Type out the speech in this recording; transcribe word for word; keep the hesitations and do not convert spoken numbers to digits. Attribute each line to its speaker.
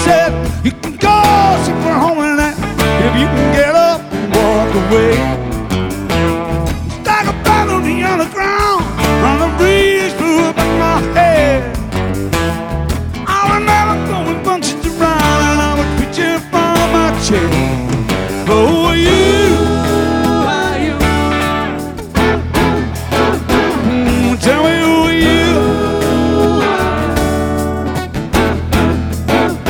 Speaker 1: said, you can go, sit for home and that if you can get up and walk away.